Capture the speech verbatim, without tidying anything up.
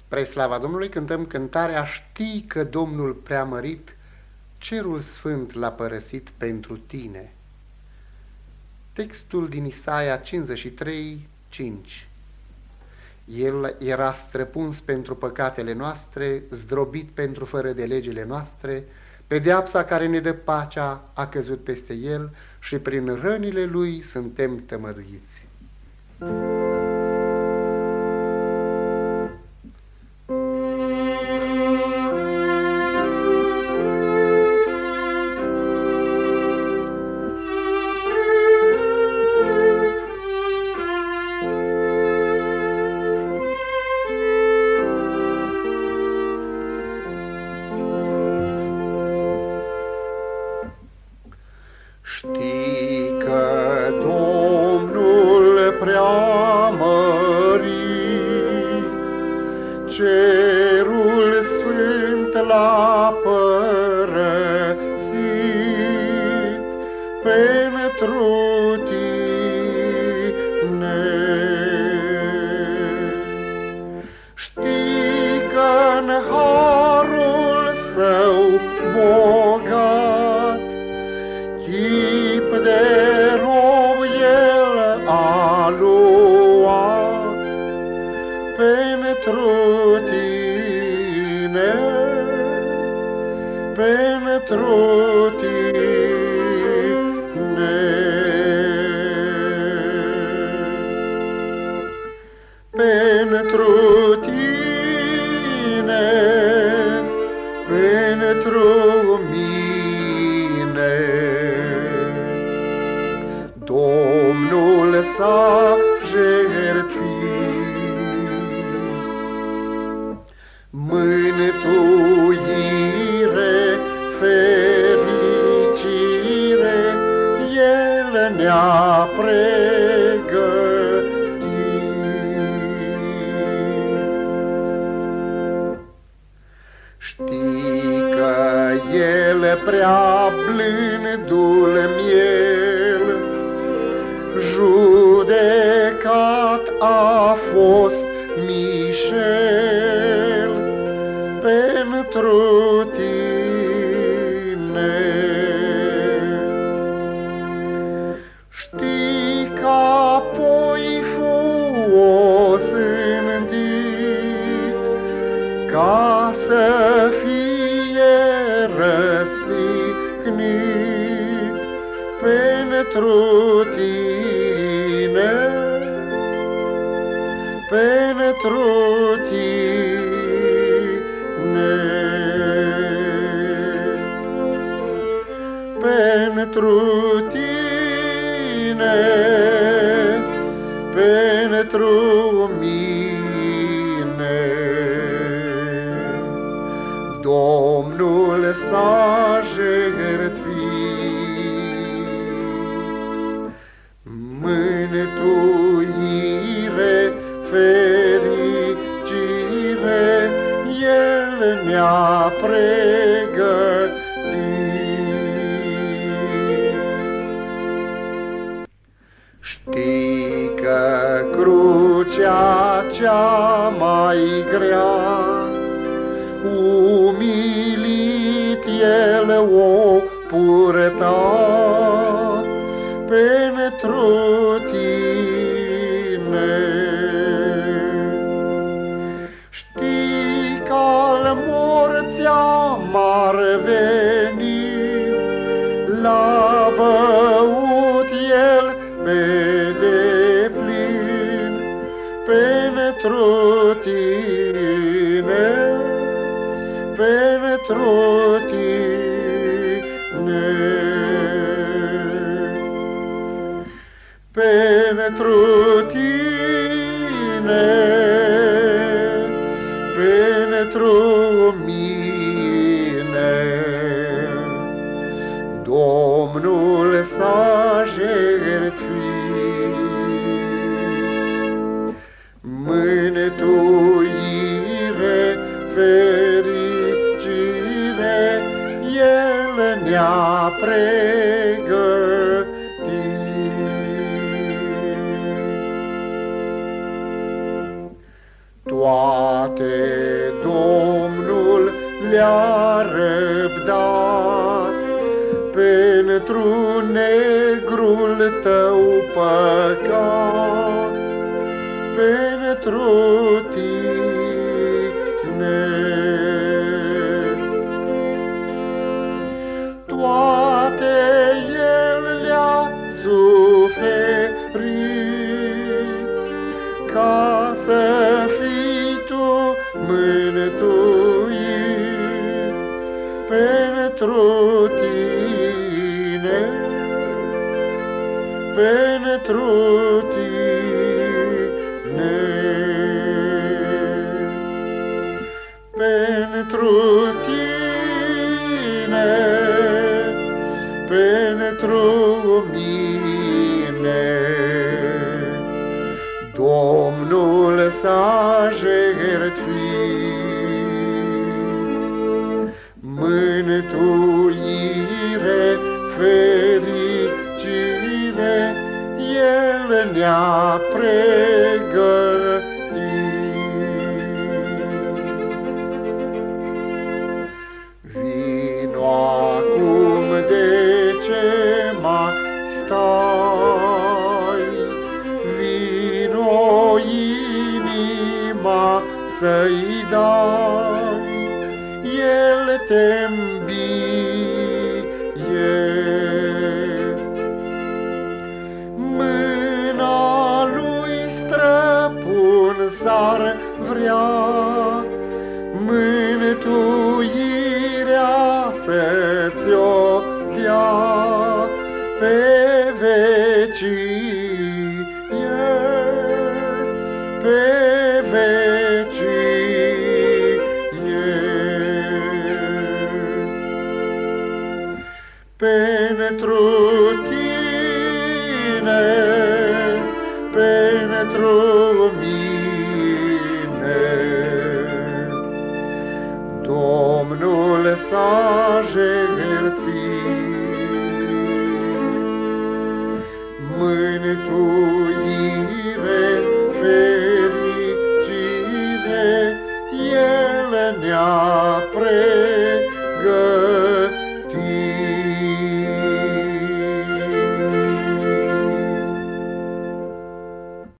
Spre slava Domnului cântăm cântarea Știi că Domnul preamărit cerul sfânt l-a părăsit pentru tine. Textul din Isaia cincizeci și trei, cinci. El era străpuns pentru păcatele noastre, zdrobit pentru fără de legile noastre, pedeapsa care ne dă pacea a căzut peste el și prin rănile lui suntem tămăduiți. Știi că Domnul preamărit cerul sfânt l-a părăsit pentru tine. Știi că-n harul său bogat chip de rob el a luat pentru tine, pentru tine. Pentru tine, pentru mine. Domnul s-a jertfit, mântuire, fericire, El ne-a pregătit. Știi că El prea blândul miel judecat a fost mișel pentru tine. Știi că apoi fu osândit ca să fie răstignit pentru tine, pentru tine, pentru tine, pentru mine. Domnul s-a jertfit, mântuire, fericire, El ne-a pregătit. Știi că crucea cea mai grea, umilit El o purta pentru tine. Știi că al morții am-ar veni, l-a băut El pe deplin pentru tine, pentru tine, pentru tine, pentru mine. Domnul s-a jertfit, mântuire, fericire, El ne-a pregătit. Toate le-a răbdat pentru negrul tău păcat, pentru tine. Toate el le-a suferit, ca să fii tu mântuit pentru tine, pentru tine, pentru tine, pentru mine. Domnul s-a jertfit, mântuire, fericire, El ne-a pregătit. Vino acum, de ce mai stai? Vino inima să-i dai, El te îmbie. Mâna Lui străpun s-ar vrea, mântuirea să-ți-o dea pe vecie, pe vecie. Pentru tine, pentru mine, Domnul s-a jertfit, mântuire, fericire, El ne-a pregătit.